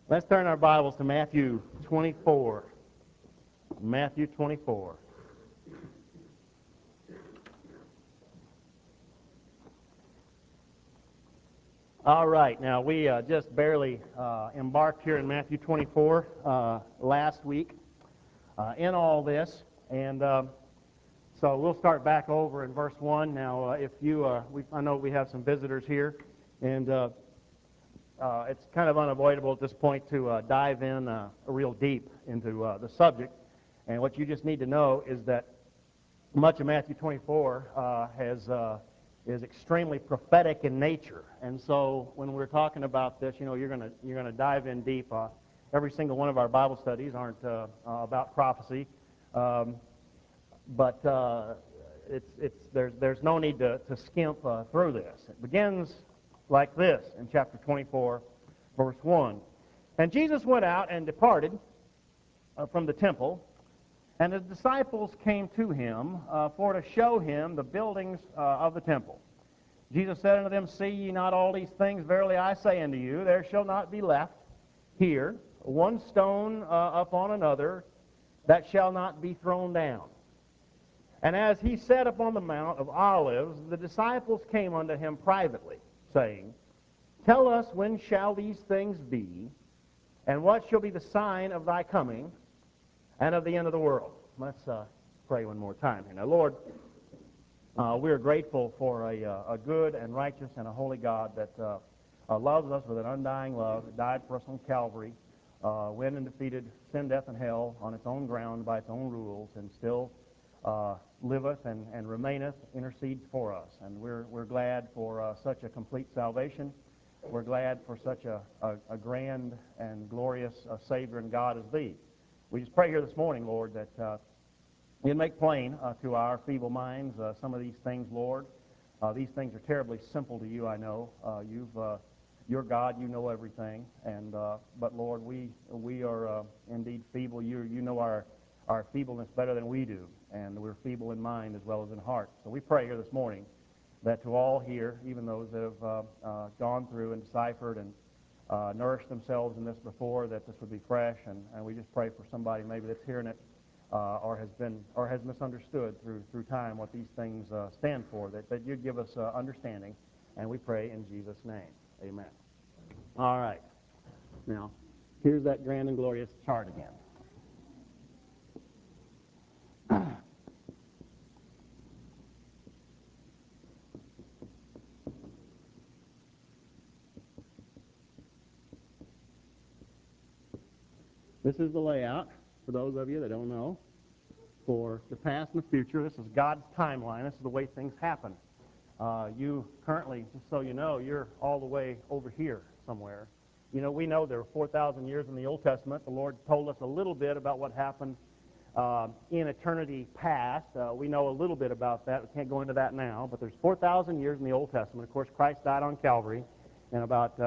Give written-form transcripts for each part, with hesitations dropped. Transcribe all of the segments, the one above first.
Let's turn our Bibles to Matthew 24. Matthew 24. All right, now we just barely embarked here in Matthew 24 last week in all this, and so we'll start back over in verse 1. Now, if you, I know we have some visitors here, and it's kind of unavoidable at this point to dive in real deep into the subject. And what you just need to know is that much of Matthew 24 is extremely prophetic in nature. And so when we're talking about this, you're gonna dive in deep. Every single one of our Bible studies aren't about prophecy, but there's no need to skimp through this. It begins like this in chapter 24, verse 1. And Jesus went out and departed from the temple, and his disciples came to him for to show him the buildings of the temple. Jesus said unto them, See ye not all these things? Verily I say unto you, there shall not be left here one stone upon another that shall not be thrown down. And as he sat upon the Mount of Olives, the disciples came unto him privately, saying, Tell us, when shall these things be, and what shall be the sign of thy coming and of the end of the world? Let's pray one more time here. Now, Lord, we are grateful for a good and righteous and a holy God that loves us with an undying love, that died for us on Calvary, went and defeated sin, death, and hell on its own ground by its own rules, and still liveth and remaineth, intercedes for us. And we're glad for such a complete salvation. We're glad for such a grand and glorious Savior and God as Thee. We just pray here this morning, Lord, that You'd make plain to our feeble minds some of these things, Lord. These things are terribly simple to You, I know. You're God, You know everything. And but Lord, we are indeed feeble. You know our feebleness better than we do, and we're feeble in mind as well as in heart. So we pray here this morning that to all here, even those that have gone through and deciphered and nourished themselves in this before, that this would be fresh. And we just pray for somebody maybe that's hearing it or has misunderstood through time what these things stand for, that You'd give us understanding. And we pray in Jesus' name. Amen. All right. Now, here's that grand and glorious chart again. This is the layout, for those of you that don't know, for the past and the future. This is God's timeline. This is the way things happen. You currently, just so you know, you're all the way over here somewhere. We know there were 4,000 years in the Old Testament. The Lord told us a little bit about what happened in eternity past. We know a little bit about that. We can't go into that now, but there's 4,000 years in the Old Testament. Of course, Christ died on Calvary in about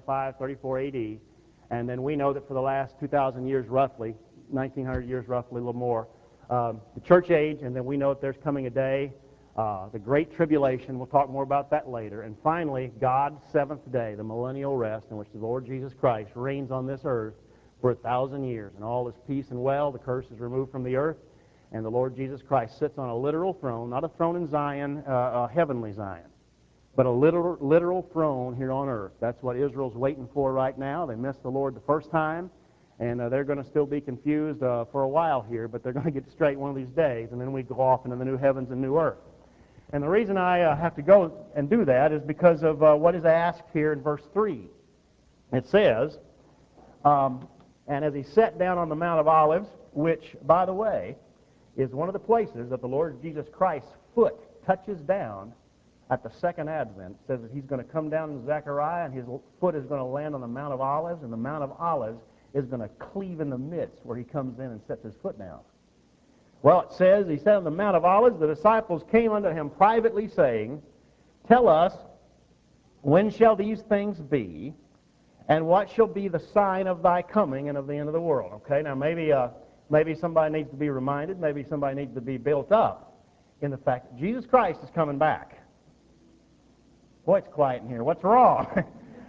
34 A.D., and then we know that for the last 2,000 years roughly, 1,900 years roughly, a little more, the church age, and then we know that there's coming a day, the Great Tribulation. We'll talk more about that later. And finally, God's seventh day, the millennial rest, in which the Lord Jesus Christ reigns on this earth for 1,000 years. And all is peace and well. The curse is removed from the earth, and the Lord Jesus Christ sits on a literal throne, not a throne in Zion, a heavenly Zion, but a literal throne here on earth. That's what Israel's waiting for right now. They missed the Lord the first time, and they're going to still be confused for a while here, but they're going to get straight one of these days, and then we go off into the new heavens and new earth. And the reason I have to go and do that is because of what is asked here in verse 3. It says, and as he sat down on the Mount of Olives, which, by the way, is one of the places that the Lord Jesus Christ's foot touches down at the second advent. It says that He's going to come down in Zechariah, and His foot is going to land on the Mount of Olives, and the Mount of Olives is going to cleave in the midst where He comes in and sets His foot down. Well, it says, He said on the Mount of Olives, the disciples came unto Him privately, saying, Tell us, when shall these things be, and what shall be the sign of Thy coming and of the end of the world? Okay, now maybe somebody needs to be reminded, maybe somebody needs to be built up in the fact that Jesus Christ is coming back. Boy, it's quiet in here. What's wrong?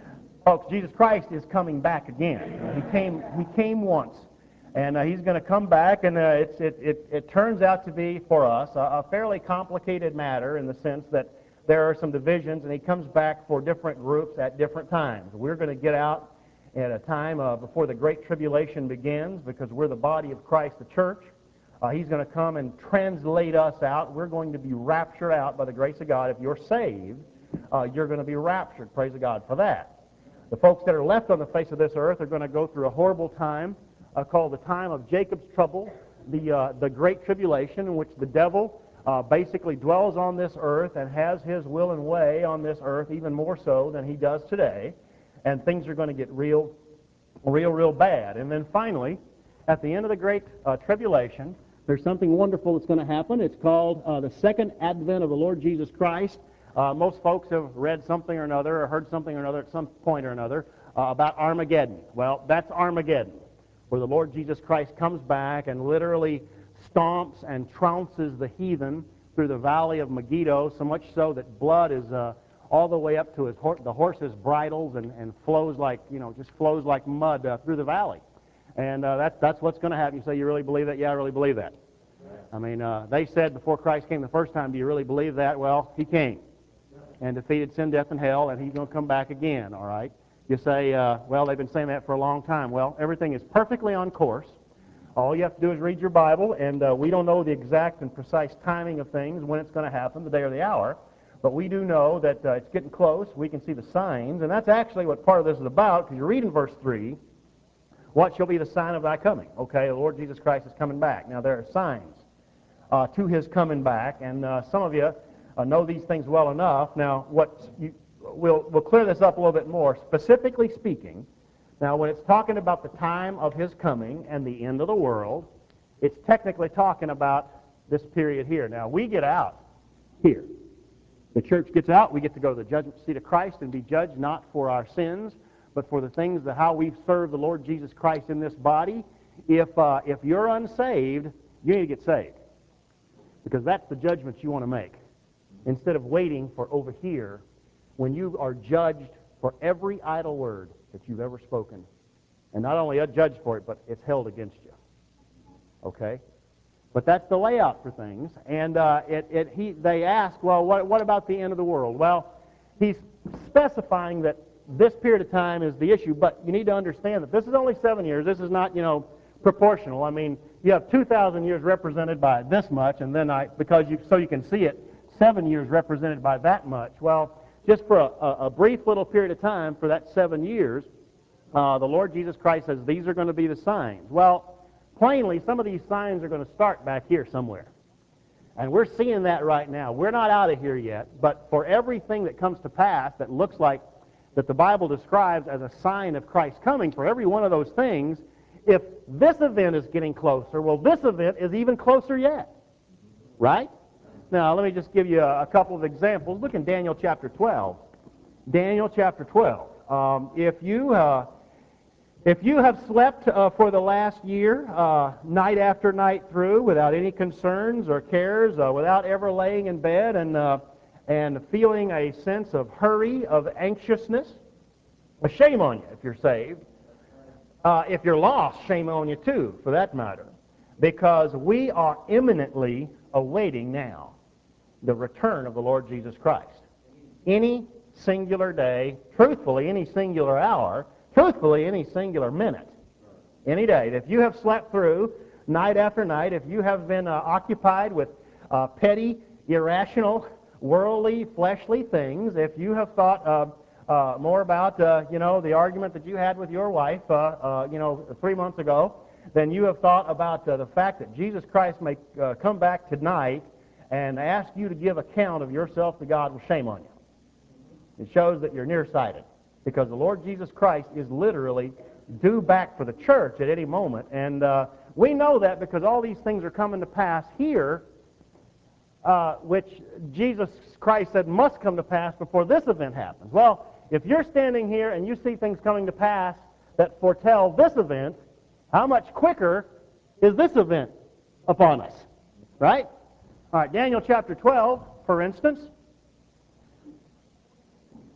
Folks, Jesus Christ is coming back again. He came once, and He's going to come back, and it turns out to be, for us, a fairly complicated matter in the sense that there are some divisions, and He comes back for different groups at different times. We're going to get out at a time before the Great Tribulation begins, because we're the body of Christ, the church. He's going to come and translate us out. We're going to be raptured out by the grace of God. If you're saved, you're going to be raptured. Praise God for that. The folks that are left on the face of this earth are going to go through a horrible time called the time of Jacob's trouble, the Great Tribulation, in which the devil basically dwells on this earth and has his will and way on this earth, even more so than he does today. And things are going to get real bad. And then finally, at the end of the Great Tribulation, there's something wonderful that's going to happen. It's called the second advent of the Lord Jesus Christ. Most folks have read something or another or heard something or another at some point or another about Armageddon. Well, that's Armageddon, where the Lord Jesus Christ comes back and literally stomps and trounces the heathen through the valley of Megiddo, so much so that blood is all the way up to the horse's bridles and flows like, just flows like mud through the valley. And that's what's going to happen. You say, you really believe that? Yeah, I really believe that. I mean, they said before Christ came the first time, do you really believe that? Well, He came and defeated sin, death, and hell, and He's going to come back again, all right? You say, well, they've been saying that for a long time. Well, everything is perfectly on course. All you have to do is read your Bible, and we don't know the exact and precise timing of things, when it's going to happen, the day or the hour, but we do know that it's getting close. We can see the signs, and that's actually what part of this is about, because you read in verse 3, what shall be the sign of thy coming? Okay, the Lord Jesus Christ is coming back. Now, there are signs to His coming back, and some of you know these things well enough. Now, we'll clear this up a little bit more. Specifically speaking, now when it's talking about the time of His coming and the end of the world, it's technically talking about this period here. Now, we get out here. The church gets out. We get to go to the judgment seat of Christ and be judged not for our sins, but for the things how we serve the Lord Jesus Christ in this body. If you're unsaved, you need to get saved, because that's the judgment you want to make, instead of waiting for over here when you are judged for every idle word that you've ever spoken. And not only judged for it, but it's held against you. Okay? But that's the layout for things. And they ask, well, what about the end of the world? Well, he's specifying that this period of time is the issue, but you need to understand that this is only 7 years. This is not, proportional. I mean, you have 2,000 years represented by this much, and then so you can see it, 7 years represented by that much. Well, just for a brief little period of time, for that 7 years, the Lord Jesus Christ says these are going to be the signs. Well, plainly, some of these signs are going to start back here somewhere. And we're seeing that right now. We're not out of here yet, but for everything that comes to pass that looks like that the Bible describes as a sign of Christ coming, for every one of those things, if this event is getting closer, well, this event is even closer yet. Right? Now, let me just give you a couple of examples. Look in Daniel chapter 12. Daniel chapter 12. If you have slept for the last year, night after night through, without any concerns or cares, without ever laying in bed and feeling a sense of hurry, of anxiousness, shame on you if you're saved. If you're lost, shame on you too, for that matter. Because we are imminently awaiting now the return of the Lord Jesus Christ. Any singular day, truthfully, any singular hour, truthfully, any singular minute, any day. If you have slept through night after night, if you have been occupied with petty, irrational, worldly, fleshly things, if you have thought more about, the argument that you had with your wife, 3 months ago, then you have thought about the fact that Jesus Christ may come back tonight and ask you to give account of yourself to God, well, shame on you. It shows that you're nearsighted, because the Lord Jesus Christ is literally due back for the church at any moment. And we know that because all these things are coming to pass here, which Jesus Christ said must come to pass before this event happens. Well, if you're standing here and you see things coming to pass that foretell this event, how much quicker is this event upon us? Right? All right, Daniel chapter 12, for instance.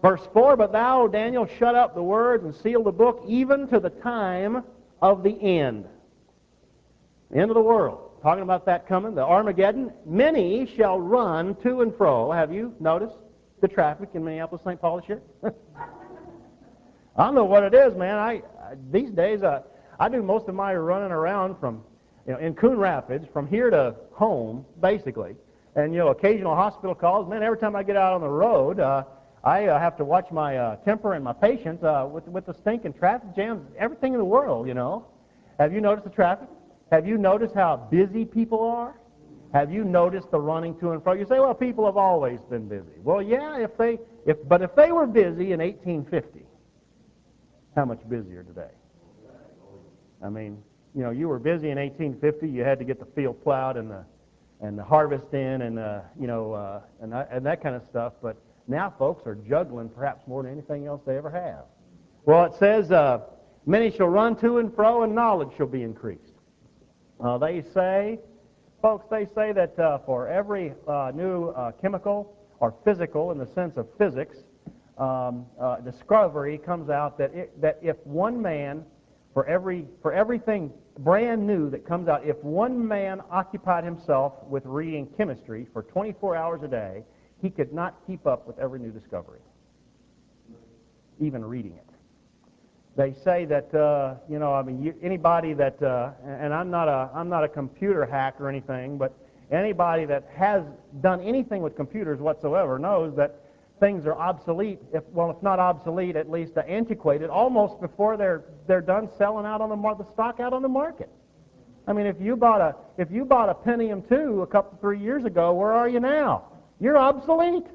Verse 4, but thou, O Daniel, shut up the words and seal the book even to the time of the end. End of the world. Talking about that coming, the Armageddon. Many shall run to and fro. Have you noticed the traffic in Minneapolis, St. Paul this year? I don't know what it is, man. These days, I do most of my running around from, in Coon Rapids, from here to home, basically. And, occasional hospital calls. Man, every time I get out on the road, I have to watch my temper and my patience with the stinking traffic jams, everything in the world, Have you noticed the traffic? Have you noticed how busy people are? Have you noticed the running to and fro? You say, well, people have always been busy. Well, yeah, if they were busy in 1850, how much busier today? I mean, you were busy in 1850. You had to get the field plowed and the harvest in and that kind of stuff. But now folks are juggling perhaps more than anything else they ever have. Well, it says, many shall run to and fro, and knowledge shall be increased. They say that for every new chemical or physical, in the sense of physics, discovery comes out that if one man, for everything brand new that comes out, if one man occupied himself with reading chemistry for 24 hours a day, he could not keep up with every new discovery, even reading it. They say that anybody that and I'm not a computer hack or anything, but anybody that has done anything with computers whatsoever knows that things are obsolete. If not obsolete, at least antiquated, almost before they're done selling out on the stock out on the market. I mean, if you bought a Pentium 2 3 years ago, where are you now? You're obsolete.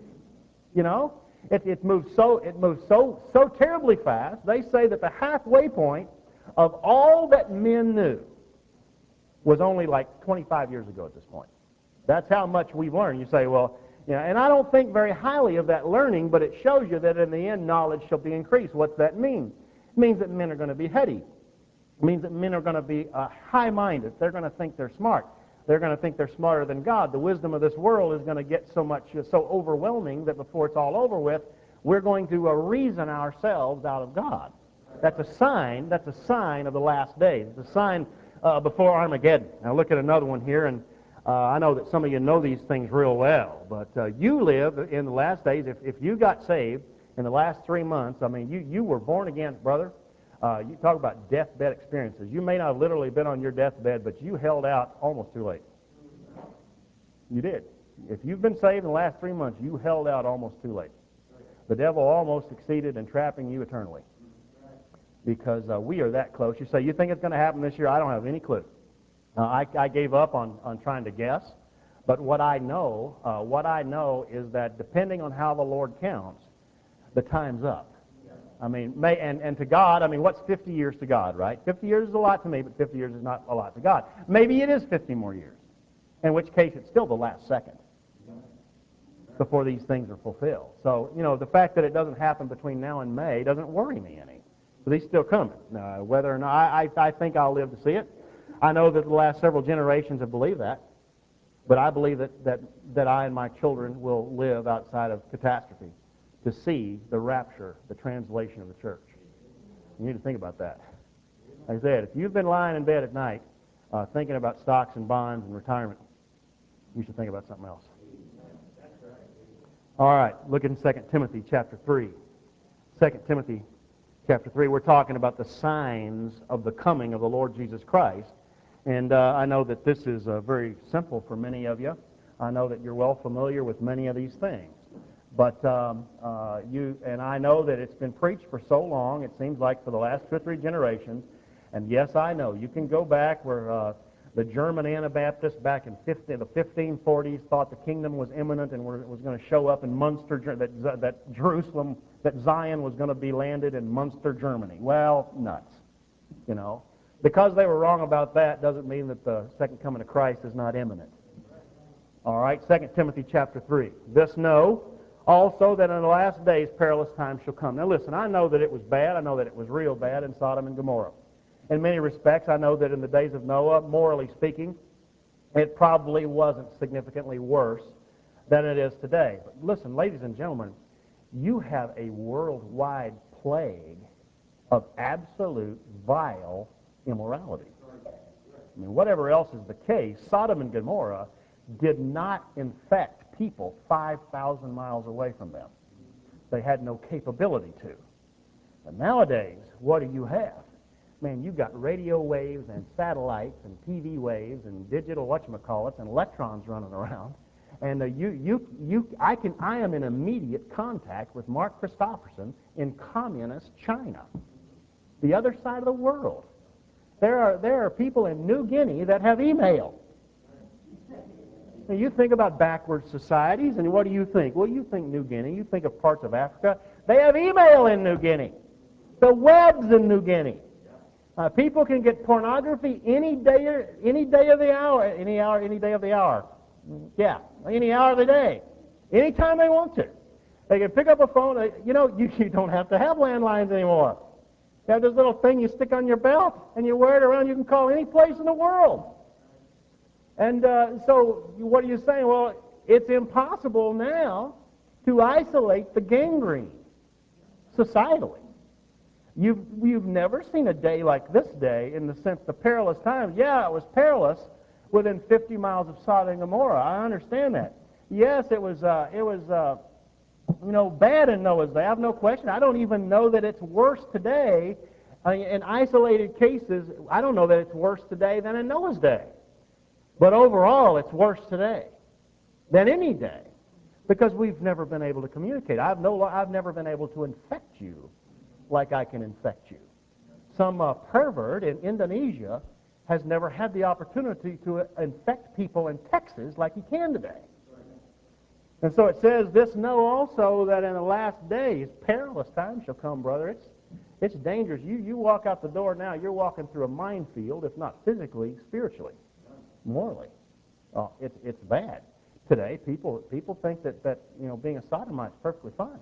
It moves so terribly fast. They say that the halfway point of all that men knew was only like 25 years ago at this point. That's how much we've learned. You say, well, and I don't think very highly of that learning, but it shows you that in the end knowledge shall be increased. What's that mean? It means that men are going to be heady. It means that men are going to be high-minded. They're going to think they're smart. They're going to think they're smarter than God. The wisdom of this world is going to get so overwhelming that before it's all over with, we're going to reason ourselves out of God. That's a sign of the last days. It's a sign before Armageddon. Now look at another one here, and I know that some of you know these things real well, but you live in the last days. If you got saved in the last 3 months, I mean, you were born again, brother. You talk about deathbed experiences. You may not have literally been on your deathbed, but you held out almost too late. You did. If you've been saved in the last 3 months, you held out almost too late. The devil almost succeeded in trapping you eternally because we are that close. You say, you think it's going to happen this year? I don't have any clue. I gave up on trying to guess, but what I know is that depending on how the Lord counts, the time's up. I mean, and to God, I mean, what's 50 years to God, right? 50 years is a lot to me, but 50 years is not a lot to God. Maybe it is 50 more years, in which case it's still the last second before these things are fulfilled. So, the fact that it doesn't happen between now and May doesn't worry me any. But he's still coming. Whether or not, I think I'll live to see it. I know that the last several generations have believed that, but I believe that I and my children will live outside of catastrophe to see the rapture, the translation of the church. You need to think about that. Like I said, if you've been lying in bed at night thinking about stocks and bonds and retirement, you should think about something else. All right, look in 2 Timothy chapter 3. 2 Timothy chapter 3, we're talking about the signs of the coming of the Lord Jesus Christ. And I know that this is very simple for many of you. I know that you're well familiar with many of these things. But I know that it's been preached for so long, it seems like for the last 2 or 3 generations. And yes, I know, you can go back where the German Anabaptists back in the 1540s thought the kingdom was imminent and was going to show up in Munster, that Jerusalem, that Zion was going to be landed in Munster, Germany. Well, nuts, Because they were wrong about that doesn't mean that the second coming of Christ is not imminent. All right, 2 Timothy chapter 3. This know also that in the last days perilous times shall come. Now listen, I know that it was bad. I know that it was real bad in Sodom and Gomorrah. In many respects, I know that in the days of Noah, morally speaking, it probably wasn't significantly worse than it is today. But listen, ladies and gentlemen, you have a worldwide plague of absolute vile immorality. I mean, whatever else is the case, Sodom and Gomorrah did not infect people 5,000 miles away from them. They had no capability to. But nowadays, what do you have? Man, you've got radio waves and satellites and TV waves and digital whatchamacallits and electrons running around. And I am in immediate contact with Mark Christopherson in communist China, the other side of the world. There are people in New Guinea that have email. Now, you think about backward societies, and what do you think? Well, you think New Guinea. You think of parts of Africa. They have email in New Guinea. The web's in New Guinea. People can get pornography any day of the hour, any day of the hour. Yeah, any hour of the day, anytime they want to. They can pick up a phone. You don't have to have landlines anymore. You have this little thing you stick on your belt, and you wear it around. You can call any place in the world. And so what are you saying? Well, it's impossible now to isolate the gangrene societally. You've never seen a day like this day in the sense the perilous times. Yeah, it was perilous within 50 miles of Sodom and Gomorrah. I understand that. Yes, it was bad in Noah's day. I have no question. I don't even know that it's worse today. In isolated cases, I don't know that it's worse today than in Noah's day. But overall, it's worse today than any day because we've never been able to communicate. I've never been able to infect you like I can infect you. Some pervert in Indonesia has never had the opportunity to infect people in Texas like he can today. And so it says, this know also that in the last days, perilous times shall come, brother. It's dangerous. You walk out the door now, you're walking through a minefield, if not physically, spiritually, morally. Oh, it's bad. Today, people think that being a sodomite is perfectly fine.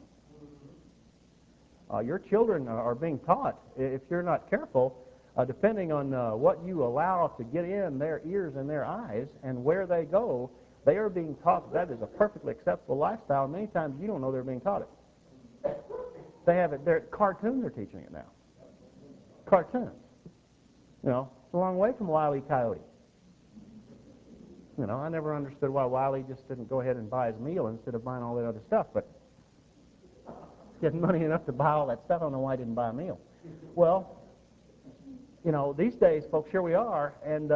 Your children are being taught, if you're not careful, depending on what you allow to get in their ears and their eyes and where they go, they are being taught that is a perfectly acceptable lifestyle. Many times you don't know they're being taught it. They have it. Cartoons are teaching it now. Cartoons. It's a long way from Wile E. Coyote. I never understood why Wile E. just didn't go ahead and buy his meal instead of buying all that other stuff, but he had money enough to buy all that stuff. I don't know why he didn't buy a meal. Well, these days, folks, here we are, and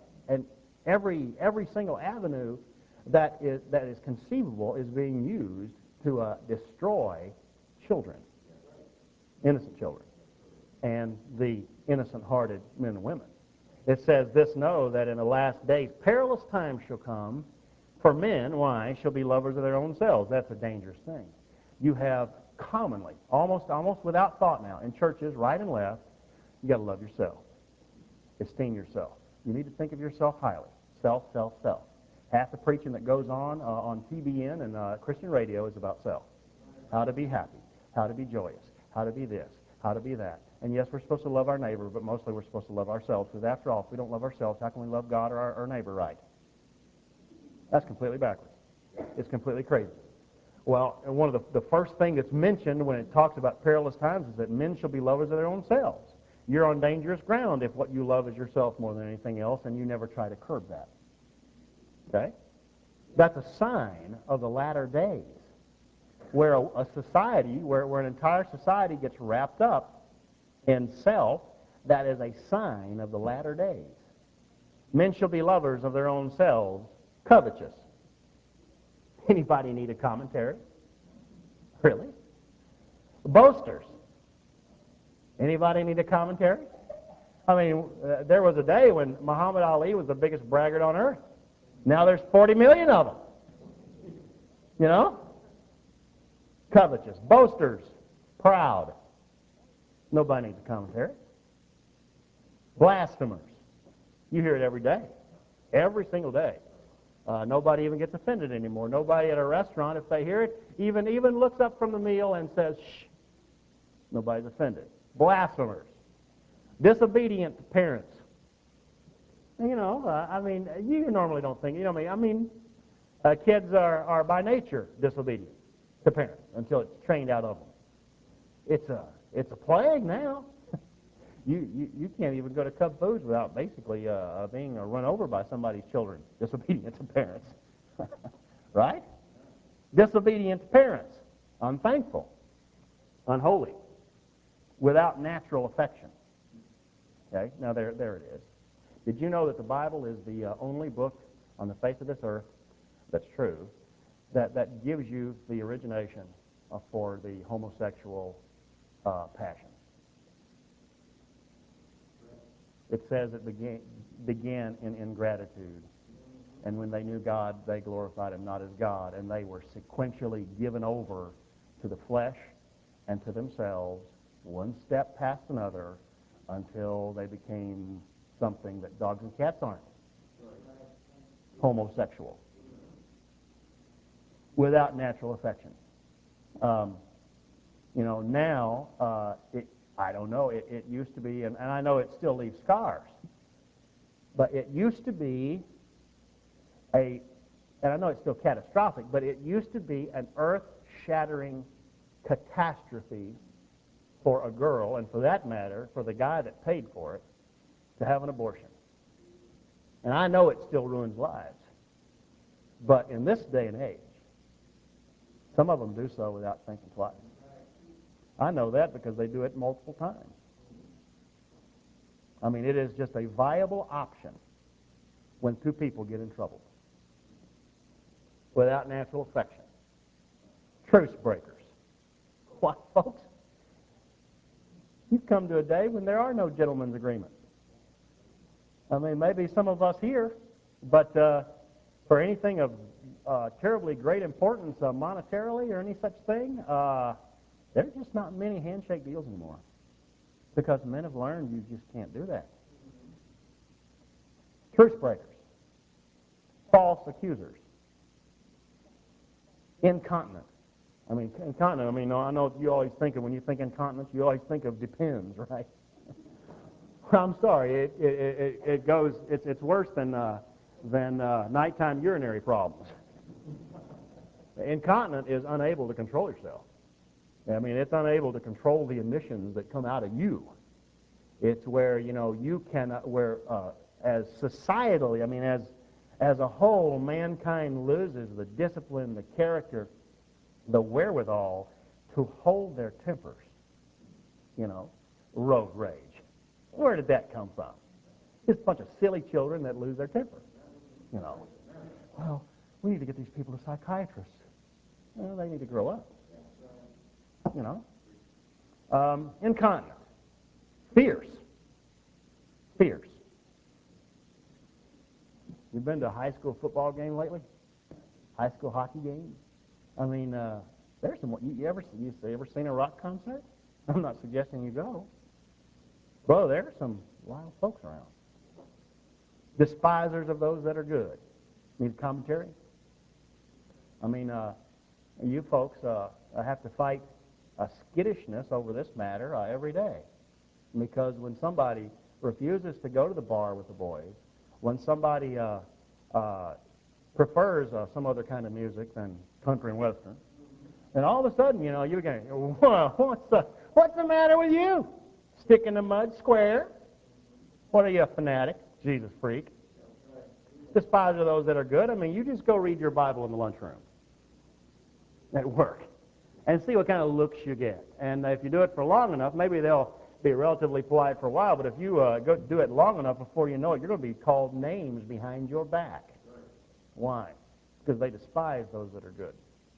every single avenue that is conceivable is being used to destroy children, innocent children, and the innocent-hearted men and women. It says, this know that in the last days perilous times shall come, for men, why, shall be lovers of their own selves. That's a dangerous thing. You have commonly, almost without thought now, in churches, right and left, you got to love yourself. Esteem yourself. You need to think of yourself highly. Self, self, self. Half the preaching that goes on TBN and Christian radio is about self. How to be happy, how to be joyous, how to be this, how to be that. And yes, we're supposed to love our neighbor, but mostly we're supposed to love ourselves, because after all, if we don't love ourselves, how can we love God or our neighbor right? That's completely backwards. It's completely crazy. Well, and one of the first thing that's mentioned when it talks about perilous times is that men shall be lovers of their own selves. You're on dangerous ground if what you love is yourself more than anything else, and you never try to curb that. Okay? That's a sign of the latter days, where a society, where an entire society gets wrapped up in self. That is a sign of the latter days. Men shall be lovers of their own selves, covetous. Anybody need a commentary? Really? Boasters. Anybody need a commentary? I mean, there was a day when Muhammad Ali was the biggest braggart on earth. Now there's 40 million of them. Covetous, boasters, proud. Nobody needs a commentary. Blasphemers. You hear it every day. Every single day. Nobody even gets offended anymore. Nobody at a restaurant, if they hear it, even looks up from the meal and says, shh. Nobody's offended. Blasphemers. Disobedient to parents. You normally don't think, kids are by nature disobedient. to parents until it's trained out of them. It's a plague now. You can't even go to Cub Foods without basically being run over by somebody's children. Disobedient to parents. Right? Disobedient to parents. Unthankful. Unholy. Without natural affection. Okay? Now there it is. Did you know that the Bible is the only book on the face of this earth that's true that gives you the origination for the homosexual passion? It says it began in ingratitude. And when they knew God, they glorified Him not as God. And they were sequentially given over to the flesh and to themselves, one step past another, until they became something that dogs and cats aren't. Homosexual. Without natural affection. Now, I don't know, it used to be, and I know it still leaves scars, but it used to be and I know it's still catastrophic, but it used to be an earth-shattering catastrophe for a girl, and for that matter, for the guy that paid for it, to have an abortion. And I know it still ruins lives. But in this day and age, some of them do so without thinking twice. I know that because they do it multiple times. I mean, it is just a viable option when two people get in trouble. Without natural affection. Truce breakers. What, folks? You've come to a day when there are no gentlemen's agreements. I mean, maybe some of us here, but for anything of terribly great importance monetarily or any such thing, there's just not many handshake deals anymore. Because men have learned you just can't do that. Truce breakers. False accusers. Incontinent. I mean, incontinent, I know you always think of, when you think incontinence, you always think of depends, right? I'm sorry, it's worse than nighttime urinary problems. Incontinent is unable to control yourself. I mean, it's unable to control the emissions that come out of you. It's where, you cannot, as societally, as a whole, mankind loses the discipline, the character, the wherewithal to hold their tempers. Road rage. Where did that come from? It's a bunch of silly children that lose their temper. Well, we need to get these people to psychiatrists. Well, they need to grow up. Incontinent. Fierce. You've been to a high school football game lately? High school hockey game? I mean, there's some. You ever seen a rock concert? I'm not suggesting you go. Bro, there are some wild folks around. Despisers of those that are good. Need commentary? I mean, you folks have to fight a skittishness over this matter every day. Because when somebody refuses to go to the bar with the boys, when somebody prefers some other kind of music than country and western, and all of a sudden, you're going, what's the matter with you? Stick in the mud square? What are you, a fanatic? Jesus freak. Despise of those that are good. I mean, you just go read your Bible in the lunchroom at work and see what kind of looks you get. And if you do it for long enough, maybe they'll be relatively polite for a while, but if you go do it long enough, before you know it, you're going to be called names behind your back. Why? Because they despise those that are good.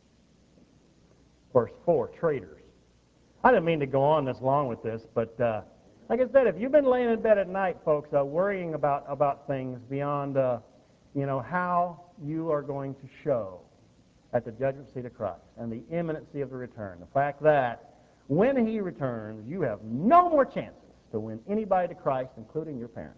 Verse 4, traitors. I didn't mean to go on this long with this, but like I said, if you've been laying in bed at night, folks, worrying about things beyond, how you are going to show at the judgment seat of Christ and the imminency of the return, the fact that when He returns, you have no more chances to win anybody to Christ, including your parents,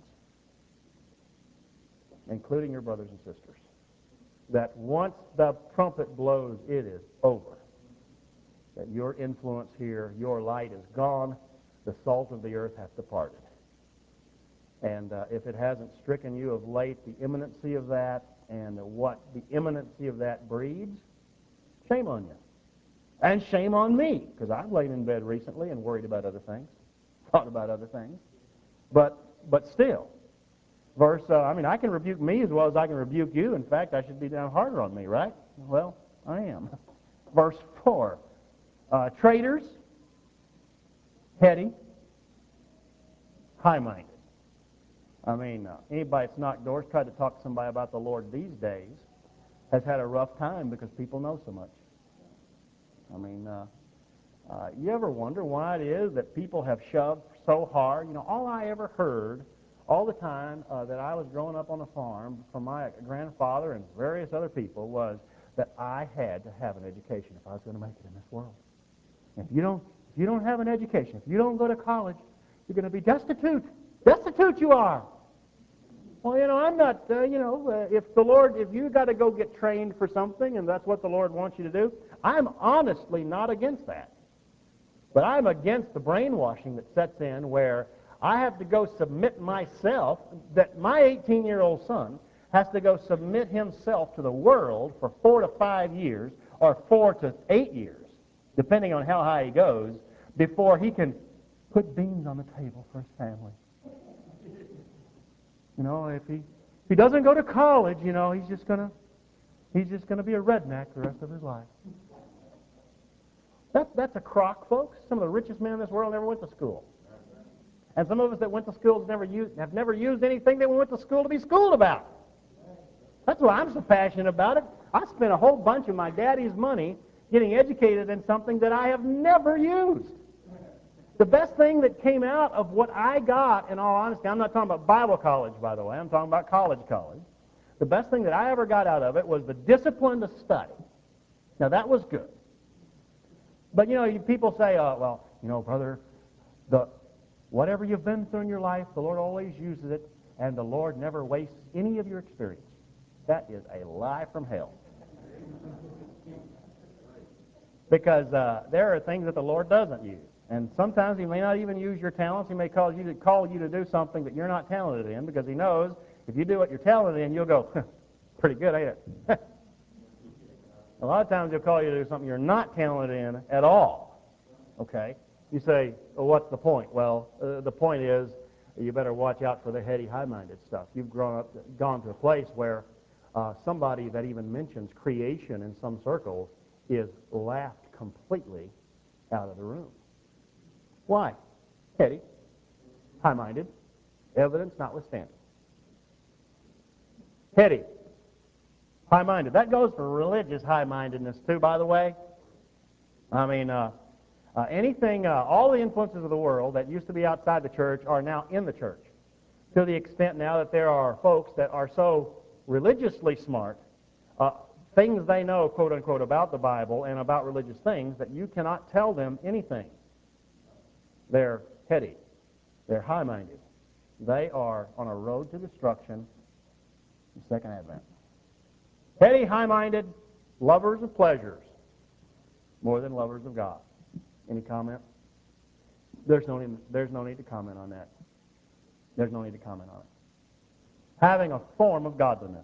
including your brothers and sisters. That once the trumpet blows, it is over. That your influence here, your light is gone, the salt of the earth hath departed. And if it hasn't stricken you of late, the imminency of that and what the imminency of that breeds, shame on you. And shame on me, because I've laid in bed recently and worried about other things, thought about other things. But still, I can rebuke me as well as I can rebuke you. In fact, I should be down harder on me, right? Well, I am. Verse 4, traitors, heady, high-minded. Anybody that's knocked doors, tried to talk to somebody about the Lord these days, has had a rough time because people know so much. You ever wonder why it is that people have shoved so hard? All I ever heard all the time that I was growing up on the farm from my grandfather and various other people was that I had to have an education if I was going to make it in this world. And if you don't have an education, if you don't go to college, you're going to be destitute. Destitute you are. Well, I'm not, if you got to go get trained for something and that's what the Lord wants you to do, I'm honestly not against that. But I'm against the brainwashing that sets in where I have to go submit myself, that my 18-year-old son has to go submit himself to the world for 4 to 5 years or 4 to 8 years, depending on how high he goes, before he can put beans on the table for his family. If he doesn't go to college, he's just gonna be a redneck the rest of his life. That's a crock, folks. Some of the richest men in this world never went to school. And some of us that went to school have never used anything that we went to school to be schooled about. That's why I'm so passionate about it. I spent a whole bunch of my daddy's money getting educated in something that I have never used. The best thing that came out of what I got, in all honesty, I'm not talking about Bible college, by the way. I'm talking about college. The best thing that I ever got out of it was the discipline to study. Now, that was good. But, people say, brother, whatever you've been through in your life, the Lord always uses it, and the Lord never wastes any of your experience. That is a lie from hell. Because there are things that the Lord doesn't use. And sometimes He may not even use your talents. He may call you to do something that you're not talented in, because He knows if you do what you're talented in, you'll go, pretty good, ain't it? A lot of times He'll call you to do something you're not talented in at all. Okay? You say, well, what's the point? Well, the point is you better watch out for the heady, high-minded stuff. You've gone to a place where somebody that even mentions creation in some circles is laughed completely out of the room. Why? Heady, high-minded, evidence notwithstanding. Heady, high-minded. That goes for religious high-mindedness too, by the way. Anything, all the influences of the world that used to be outside the church are now in the church, to the extent now that there are folks that are so religiously smart, things they know, quote-unquote, about the Bible and about religious things, that you cannot tell them anything. They're heady. They're high-minded. They are on a road to destruction, the second advent. Heady, high-minded, lovers of pleasures more than lovers of God. Any comment? There's no need to comment on that. There's no need to comment on it. Having a form of godliness.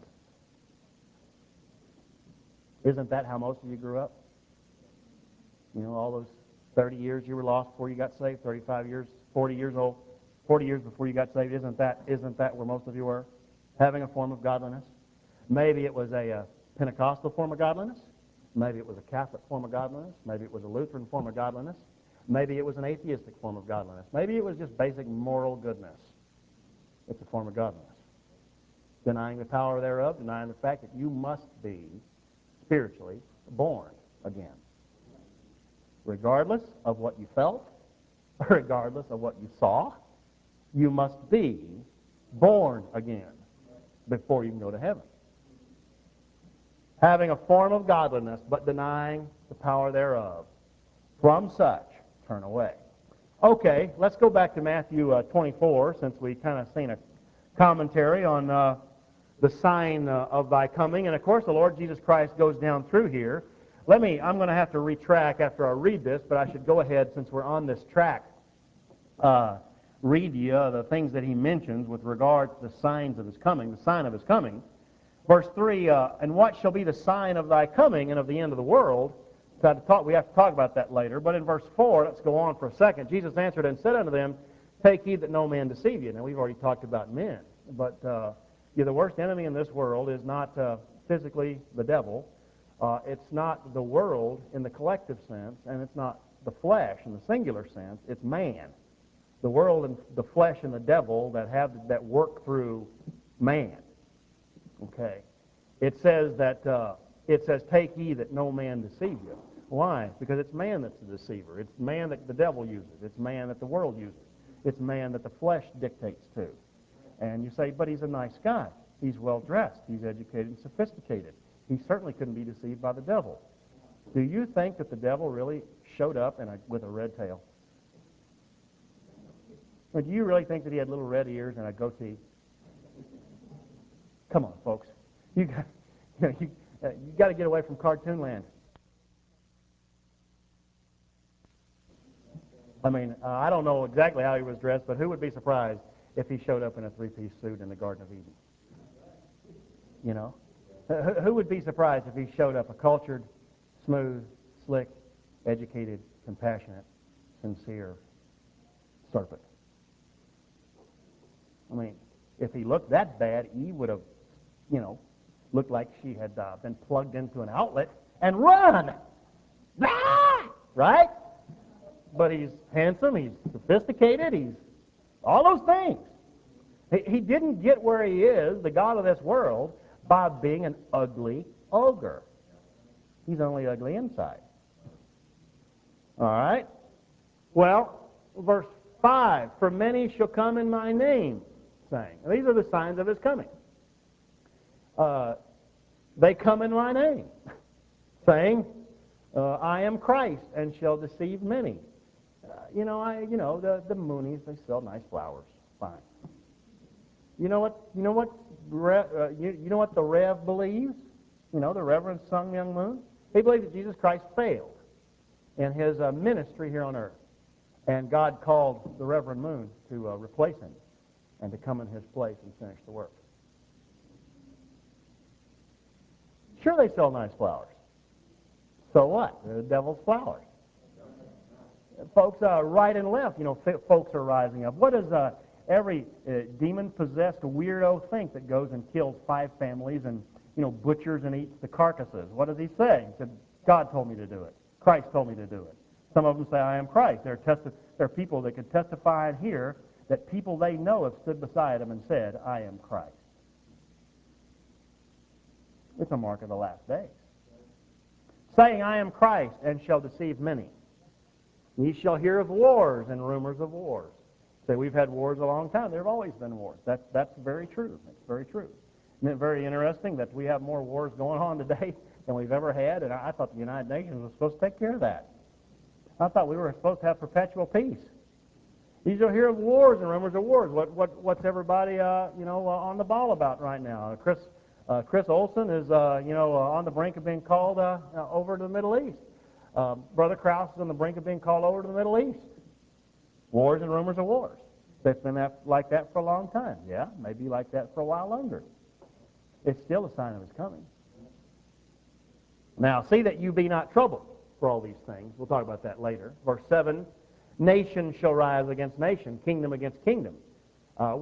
Isn't that how most of you grew up? All those 30 years you were lost before you got saved, 35 years, 40 years old, 40 years before you got saved. Isn't that where most of you were? Having a form of godliness. Maybe it was a Pentecostal form of godliness. Maybe it was a Catholic form of godliness. Maybe it was a Lutheran form of godliness. Maybe it was an atheistic form of godliness. Maybe it was just basic moral goodness. It's a form of godliness. Denying the power thereof, denying the fact that you must be spiritually born again. Regardless of what you felt, regardless of what you saw, you must be born again before you can go to heaven. Having a form of godliness, but denying the power thereof. From such, turn away. Okay, let's go back to Matthew 24, since we kind of seen a commentary on the sign of thy coming. And of course, the Lord Jesus Christ goes down through here. I'm going to have to retrack after I read this, but I should go ahead, since we're on this track, read you the things that he mentions with regard to the signs of his coming, the sign of his coming. Verse 3, and what shall be the sign of thy coming and of the end of the world? We have to talk about that later. But in verse 4, let's go on for a second. Jesus answered and said unto them, Take heed that no man deceive you. Now, we've already talked about men. But the worst enemy in this world is not physically the devil. It's not the world in the collective sense, and it's not the flesh in the singular sense. It's man. The world and the flesh and the devil that work through man. Okay. It says take heed that no man deceive you. Why? Because it's man that's the deceiver. It's man that the devil uses. It's man that the world uses. It's man that the flesh dictates to. And you say, but he's a nice guy. He's well-dressed. He's educated and sophisticated. He certainly couldn't be deceived by the devil. Do you think that the devil really showed up with a red tail? Or do you really think that he had little red ears and a goatee? Come on, folks. You got to get away from cartoon land. I mean, I don't know exactly how he was dressed, but who would be surprised if he showed up in a three-piece suit in the Garden of Eden? You know? Who would be surprised if he showed up a cultured, smooth, slick, educated, compassionate, sincere serpent? I mean, if he looked that bad, Eve would have, looked like she had been plugged into an outlet and run. Ah! Right? But he's handsome, he's sophisticated, he's all those things. He didn't get where he is, the God of this world, by being an ugly ogre. He's only ugly inside. All right? Well, verse 5, For many shall come in my name, saying. These are the signs of his coming. They come in my name, saying, I am Christ, and shall deceive many. The Moonies, they sell nice flowers. Fine. You know what the Rev believes? The Reverend Sun Myung Moon? He believes that Jesus Christ failed in his ministry here on earth. And God called the Reverend Moon to replace him and to come in his place and finish the work. Sure, they sell nice flowers. So what? They're the devil's flowers. Folks, right and left, folks are rising up. What does every demon-possessed weirdo think that goes and kills 5 families and, butchers and eats the carcasses? What does he say? He said, God told me to do it. Christ told me to do it. Some of them say, I am Christ. There are people that could testify in here that people they know have stood beside him and said, I am Christ. It's a mark of the last days. Saying, I am Christ, and shall deceive many. Ye shall hear of wars and rumors of wars. Say, we've had wars a long time. There have always been wars. That's very true. That's very true. Isn't it very interesting that we have more wars going on today than we've ever had? And I thought the United Nations was supposed to take care of that. I thought we were supposed to have perpetual peace. You shall hear of wars and rumors of wars. What's everybody on the ball about right now? Chris Olson is on the brink of being called over to the Middle East. Brother Krause is on the brink of being called over to the Middle East. Wars and rumors of wars. It's been like that for a long time. Yeah, maybe like that for a while longer. It's still a sign of his coming. Now, see that you be not troubled for all these things. We'll talk about that later. Verse 7, Nation shall rise against nation, kingdom against kingdom. That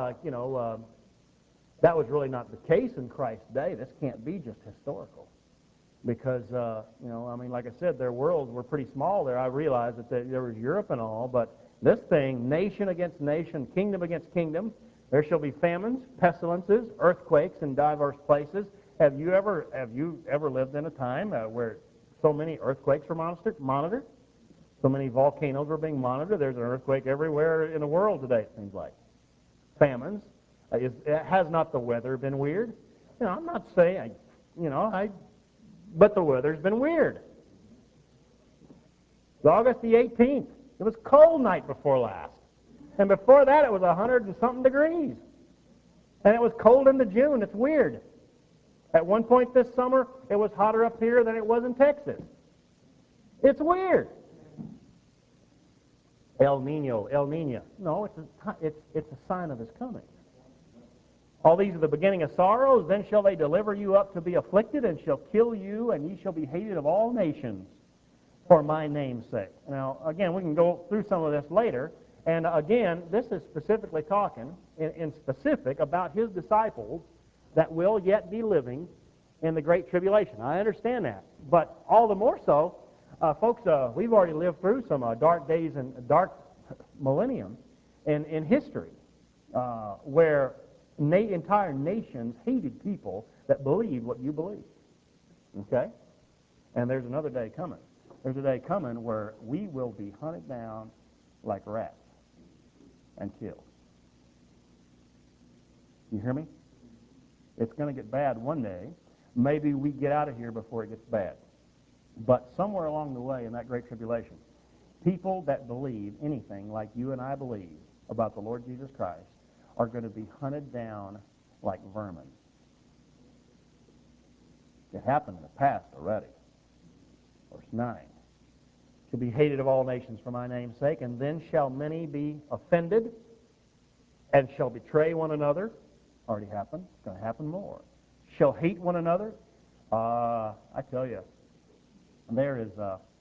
was really not the case in Christ's day. This can't be just historical. Because, like I said, their worlds were pretty small there. I realized that there was Europe and all, but this thing, nation against nation, kingdom against kingdom, there shall be famines, pestilences, earthquakes in diverse places. Have you ever lived in a time where so many earthquakes were monitored? So many volcanoes were being monitored. There's an earthquake everywhere in the world today, it seems like. Famines. Has not the weather been weird? I'm not saying, but the weather's been weird. It's August the 18th. It was cold night before last. And before that, it was 100 and something degrees. And it was cold into June. It's weird. At one point this summer, it was hotter up here than it was in Texas. It's weird. El Nino. No, it's a sign of his coming. All these are the beginning of sorrows. Then shall they deliver you up to be afflicted, and shall kill you, and ye shall be hated of all nations for my name's sake. Now, again, we can go through some of this later. And again, this is specifically talking in specific about his disciples that will yet be living in the Great Tribulation. I understand that. But all the more so, folks, we've already lived through some dark days and dark millennium in history where entire nations hated people that believed what you believe. Okay? And there's another day coming. There's a day coming where we will be hunted down like rats and killed. You hear me? It's going to get bad one day. Maybe we get out of here before it gets bad. But somewhere along the way in that Great Tribulation, people that believe anything like you and I believe about the Lord Jesus Christ are going to be hunted down like vermin. It happened in the past already. Verse 9. To be hated of all nations for my name's sake, and then shall many be offended, and shall betray one another. Already happened. It's going to happen more. Shall hate one another. I tell you, there is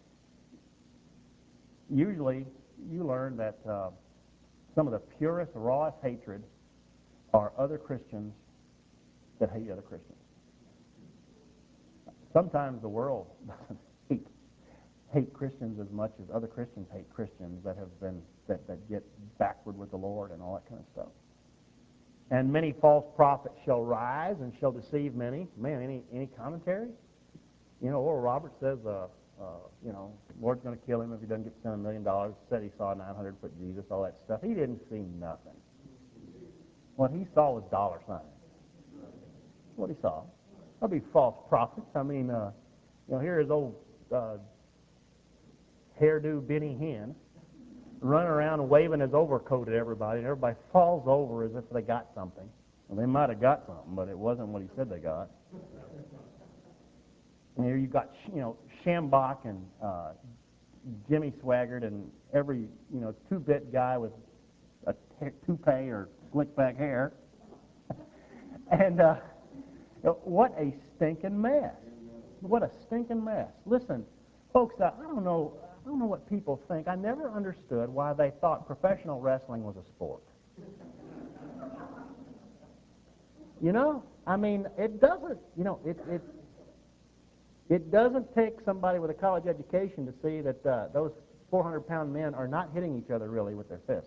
usually you learn that some of the purest, rawest hatred are other Christians that hate other Christians. Sometimes the world doesn't hate Christians as much as other Christians hate Christians that have been that get backward with the Lord and all that kind of stuff. And many false prophets shall rise and shall deceive many. Man, any commentary? You know, Oral Roberts says, Lord's going to kill him if he doesn't get $7 million. Said he saw a 900-foot Jesus, all that stuff. He didn't see nothing. What he saw was dollar signs. What he saw. There'll be false prophets. I mean, here is old hairdo Benny Hinn running around and waving his overcoat at everybody, and everybody falls over as if they got something. Well, they might have got something, but it wasn't what he said they got. And here you've got, Shambach and Jimmy Swaggart and every, two-bit guy with a toupee or slick-back hair. And what a stinking mess. What a stinking mess. Listen, folks, I don't know what people think. I never understood why they thought professional wrestling was a sport. I mean, it doesn't, it doesn't take somebody with a college education to see that those 400-pound men are not hitting each other really with their fists.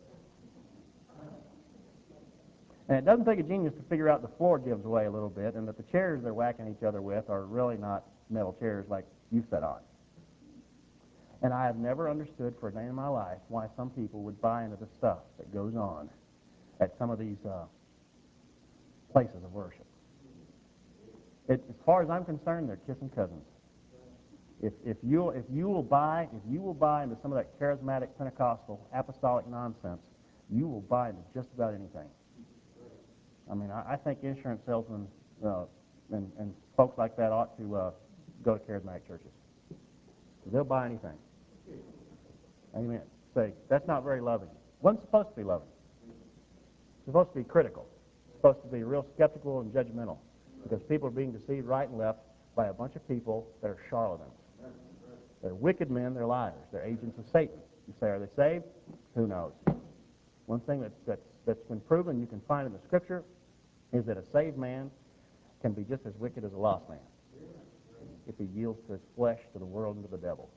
And it doesn't take a genius to figure out the floor gives way a little bit and that the chairs they're whacking each other with are really not metal chairs like you sit on. And I have never understood for a day in my life why some people would buy into the stuff that goes on at some of these places of worship. As far as I'm concerned, they're kissing cousins. If you will buy into some of that charismatic Pentecostal apostolic nonsense, you will buy into just about anything. I mean, I think insurance salesmen and folks like that ought to go to charismatic churches. They'll buy anything. Amen. Say, that's not very loving. Wasn't supposed to be loving. It's supposed to be critical. It's supposed to be real skeptical and judgmental because people are being deceived right and left by a bunch of people that are charlatans. They're wicked men. They're liars. They're agents of Satan. You say, are they saved? Who knows? One thing that's been proven you can find in the Scripture is that a saved man can be just as wicked as a lost man if he yields to his flesh, to the world, and to the devil.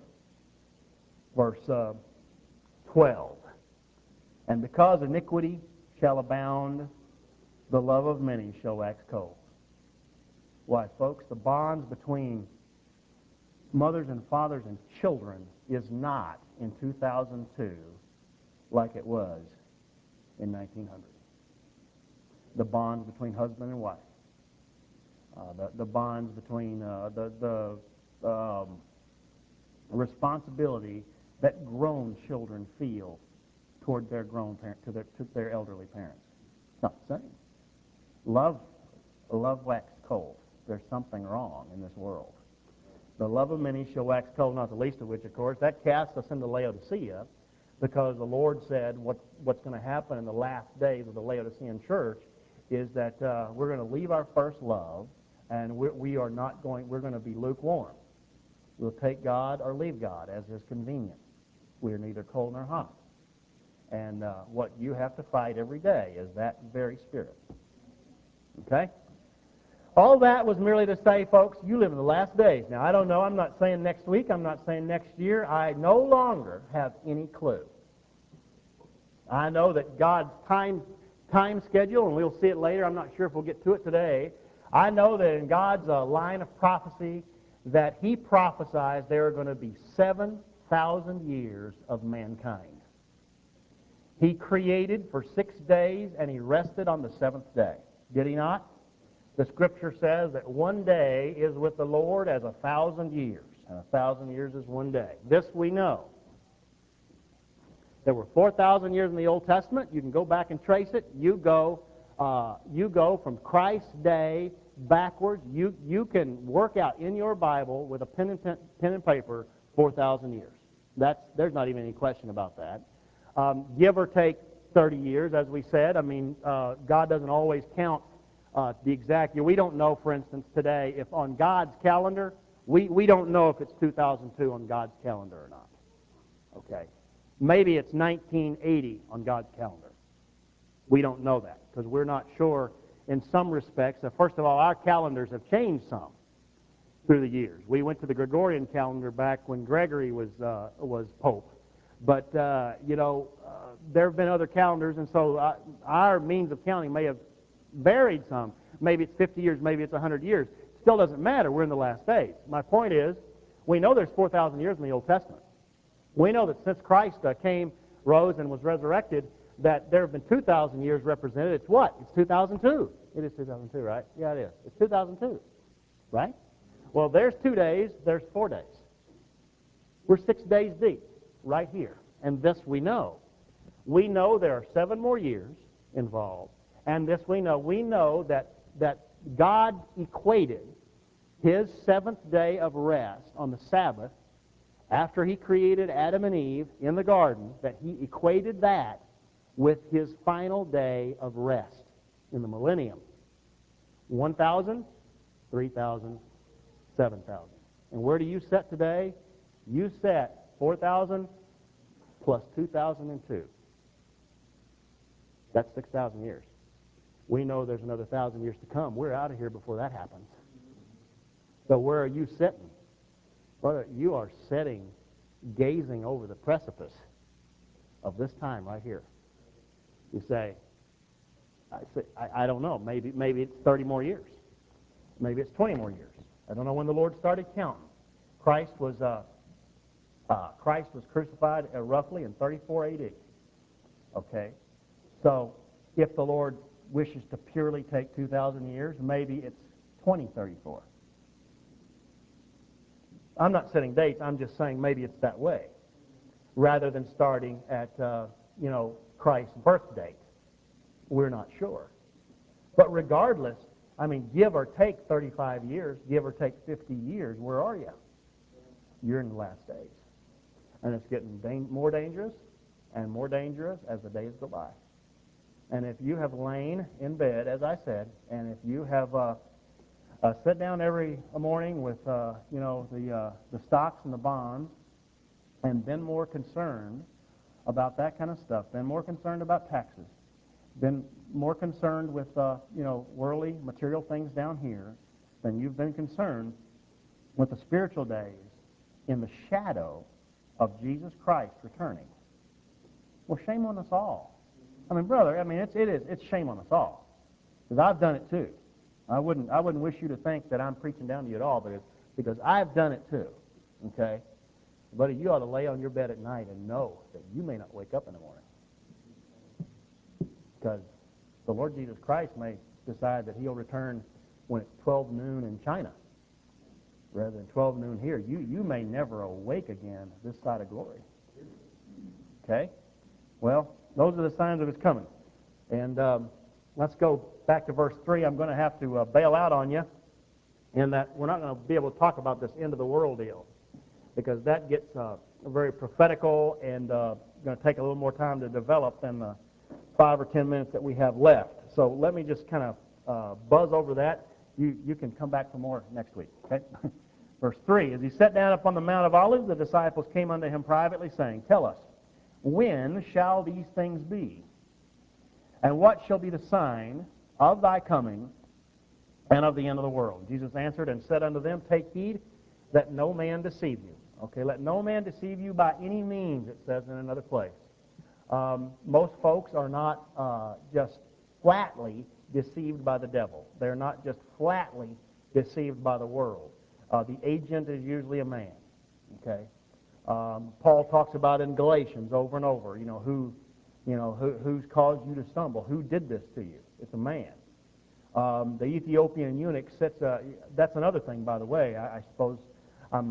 Verse 12. And because iniquity shall abound, the love of many shall wax cold. Why, folks, the bonds between mothers and fathers and children is not in 2002 like it was in 1900. The bonds between husband and wife. The bonds between the responsibility that grown children feel toward their grown parent, to their elderly parents. It's not the same. Love waxed cold. There's something wrong in this world. The love of many shall wax cold, not the least of which, of course, that casts us into Laodicea, because the Lord said what's going to happen in the last days of the Laodicean church is that we're going to leave our first love, and we're going to be lukewarm. We'll take God or leave God as is convenient. We're neither cold nor hot. And what you have to fight every day is that very spirit. Okay? All that was merely to say, folks, you live in the last days. Now, I don't know. I'm not saying next week. I'm not saying next year. I no longer have any clue. I know that God's time schedule, and we'll see it later. I'm not sure if we'll get to it today. I know that in God's line of prophecy that He prophesies there are going to be 7,000 years of mankind. He created for 6 days, and He rested on the seventh day. Did He not? The Scripture says that one day is with the Lord as 1,000 years, and 1,000 years is one day. This we know. There were 4,000 years in the Old Testament. You can go back and trace it. You go from Christ's day backwards. You can work out in your Bible with a pen and paper 4,000 years. There's not even any question about that. Give or take 30 years, as we said. I mean, God doesn't always count the exact year. We don't know, for instance, today, if on God's calendar, we don't know if it's 2002 on God's calendar or not. Okay. Maybe it's 1980 on God's calendar. We don't know that because we're not sure in some respects. First of all, our calendars have changed some through the years. We went to the Gregorian calendar back when Gregory was Pope. But, there have been other calendars, and so our means of counting may have varied some. Maybe it's 50 years, maybe it's 100 years. Still doesn't matter. We're in the last days. My point is, we know there's 4,000 years in the Old Testament. We know that since Christ came, rose, and was resurrected, that there have been 2,000 years represented. It's what? It's 2002. It is 2002, right? Yeah, it is. It's 2002, right? Well, there's 2 days. There's 4 days. We're 6 days deep right here. And this we know. We know there are 7 more years involved. And this we know. We know that God equated His seventh day of rest on the Sabbath after He created Adam and Eve in the garden, that He equated that with His final day of rest in the millennium. 1,000, 3,000, 7,000. And where do you set today? You set 4,000 plus 2,002. That's 6,000 years. We know there's another 1,000 years to come. We're out of here before that happens. So where are you sitting? Brother, you are sitting, gazing over the precipice of this time right here. You say, I don't know. Maybe it's 30 more years. Maybe it's 20 more years. I don't know when the Lord started counting. Christ was crucified roughly in 34 A.D. Okay? So if the Lord wishes to purely take 2,000 years, maybe it's 2034. I'm not setting dates. I'm just saying maybe it's that way, rather than starting at Christ's birth date. We're not sure. But regardless, I mean, give or take 35 years, give or take 50 years, where are you? You're in the last days. And it's getting more dangerous and more dangerous as the days go by. And if you have lain in bed, as I said, and if you have sat down every morning with the stocks and the bonds, and been more concerned about that kind of stuff, been more concerned about taxes, been more concerned with worldly material things down here than you've been concerned with the spiritual days in the shadow of Jesus Christ returning. Well, shame on us all. I mean, brother, it's shame on us all. Because I've done it too. I wouldn't wish you to think that I'm preaching down to you at all, but because I've done it too. Okay? Buddy, you ought to lay on your bed at night and know that you may not wake up in the morning. Because the Lord Jesus Christ may decide that He'll return when it's 12 noon in China rather than 12 noon here. You may never awake again this side of glory. Okay? Well, those are the signs of His coming. And let's go back to verse 3. I'm going to have to bail out on you in that we're not going to be able to talk about this end of the world deal because that gets very prophetical and going to take a little more time to develop than the 5 or 10 minutes that we have left. So let me just kind of buzz over that. You can come back for more next week. Okay? Verse 3, as he sat down upon the Mount of Olives, the disciples came unto him privately, saying, Tell us, when shall these things be? And what shall be the sign of thy coming and of the end of the world? Jesus answered and said unto them, Take heed that no man deceive you. Okay, let no man deceive you by any means, it says in another place. Most folks are not just flatly deceived by the devil. They're not just flatly deceived by the world. The agent is usually a man. Okay, Paul talks about in Galatians over and over. Who's caused you to stumble? Who did this to you? It's a man. The Ethiopian eunuch sits. That's another thing, by the way. I suppose I'm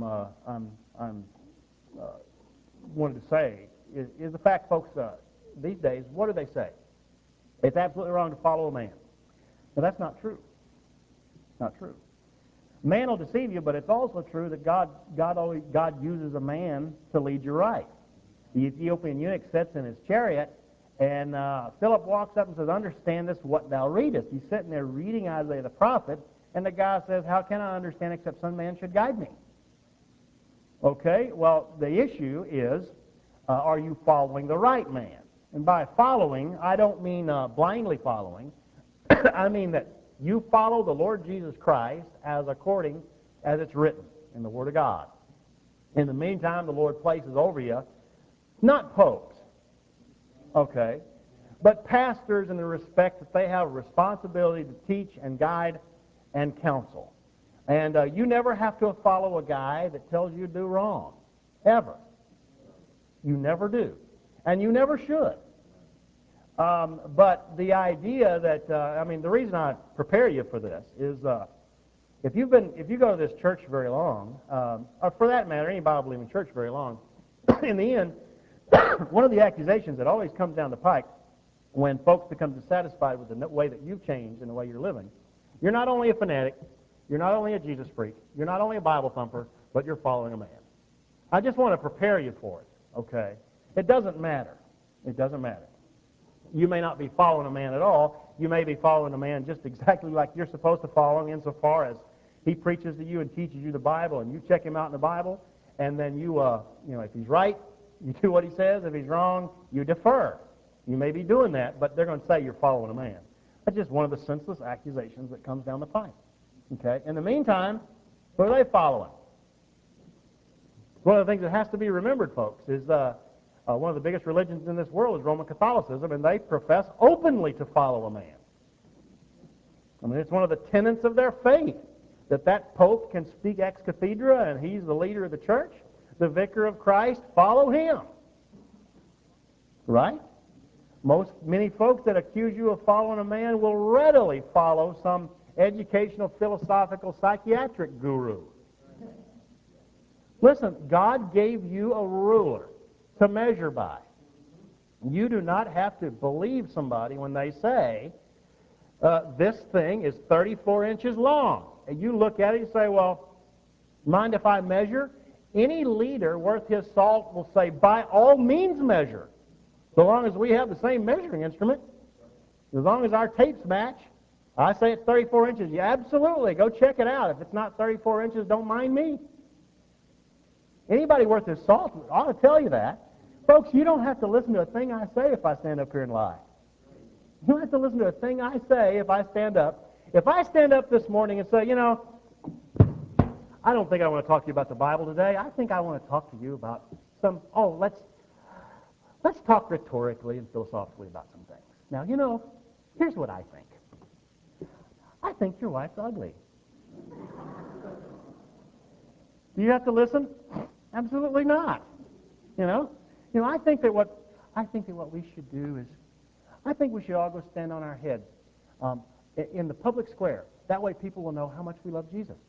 wanted to say is the fact, folks. These days, what do they say? It's absolutely wrong to follow a man. But that's not true. Not true. Man will deceive you, but it's also true that God uses a man to lead you right. The Ethiopian eunuch sits in his chariot, and Philip walks up and says, Understand this, what thou readest. He's sitting there reading Isaiah the prophet, and the guy says, How can I understand except some man should guide me? Okay, well, the issue is, are you following the right man? And by following, I don't mean blindly following. I mean that you follow the Lord Jesus Christ according as it's written in the Word of God. In the meantime, the Lord places over you, not popes, okay, but pastors in the respect that they have a responsibility to teach and guide and counsel. And you never have to follow a guy that tells you to do wrong, ever. You never do. And you never should. But the idea that, the reason I prepare you for this is if you go to this church very long, or for that matter, any Bible-believing church very long, in the end, one of the accusations that always comes down the pike when folks become dissatisfied with the way that you've changed and the way you're living, you're not only a fanatic, you're not only a Jesus freak, you're not only a Bible thumper, but you're following a man. I just want to prepare you for it, okay? It doesn't matter. It doesn't matter. You may not be following a man at all. You may be following a man just exactly like you're supposed to follow him insofar as he preaches to you and teaches you the Bible, and you check him out in the Bible, and then if he's right, you do what he says. If he's wrong, you defer. You may be doing that, but they're going to say you're following a man. That's just one of the senseless accusations that comes down the pipe. Okay? In the meantime, who are they following? One of the things that has to be remembered, folks, is one of the biggest religions in this world is Roman Catholicism, and they profess openly to follow a man. It's one of the tenets of their faith that Pope can speak ex cathedra, and he's the leader of the church. The vicar of Christ, follow him. Right? Many folks that accuse you of following a man will readily follow some educational, philosophical, psychiatric guru. Listen, God gave you a ruler to measure by. You do not have to believe somebody when they say, this thing is 34 inches long. And you look at it and say, well, mind if I measure? Any leader worth his salt will say, by all means measure, so long as we have the same measuring instrument, as long as our tapes match. I say it's 34 inches. Yeah, absolutely. Go check it out. If it's not 34 inches, don't mind me. Anybody worth his salt ought to tell you that. Folks, you don't have to listen to a thing I say if I stand up here and lie. You don't have to listen to a thing I say if I stand up. If I stand up this morning and say, I don't think I want to talk to you about the Bible today. I think I want to talk to you about let's talk rhetorically and philosophically about some things. Now, here's what I think. I think your wife's ugly. Do you have to listen? Absolutely not. I think that what we should do is, I think we should all go stand on our heads in the public square. That way people will know how much we love Jesus.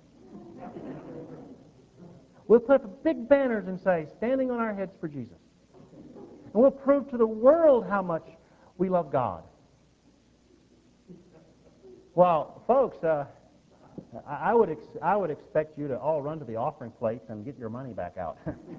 We'll put up big banners and say, standing on our heads for Jesus. And we'll prove to the world how much we love God. Well, folks, I would expect you to all run to the offering plates and get your money back out.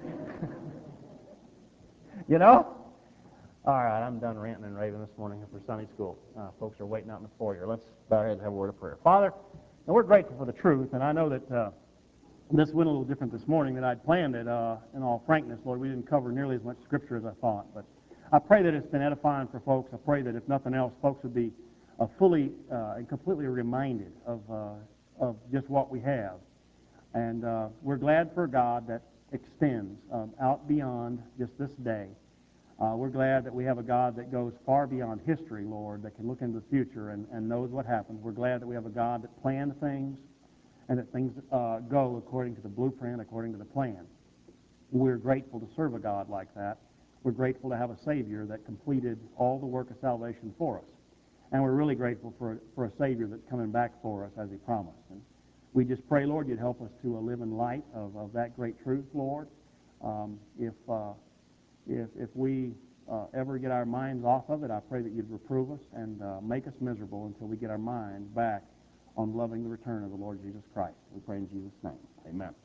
All right, I'm done ranting and raving this morning for Sunday school. Folks are waiting out in the foyer. Let's bow our heads and have a word of prayer. Father, and we're grateful for the truth, and I know that This went a little different this morning than I'd planned it. In all frankness, Lord, we didn't cover nearly as much Scripture as I thought. But I pray that it's been edifying for folks. I pray that if nothing else, folks would be fully and completely reminded of just what we have. And we're glad for a God that extends out beyond just this day. We're glad that we have a God that goes far beyond history, Lord, that can look into the future and knows what happens. We're glad that we have a God that planned things and that things go according to the blueprint, according to the plan. We're grateful to serve a God like that. We're grateful to have a Savior that completed all the work of salvation for us. And we're really grateful for a Savior that's coming back for us as He promised. And we just pray, Lord, you'd help us to live in light of that great truth, Lord. If we ever get our minds off of it, I pray that you'd reprove us and make us miserable until we get our minds back on loving the return of the Lord Jesus Christ. We pray in Jesus' name. Amen.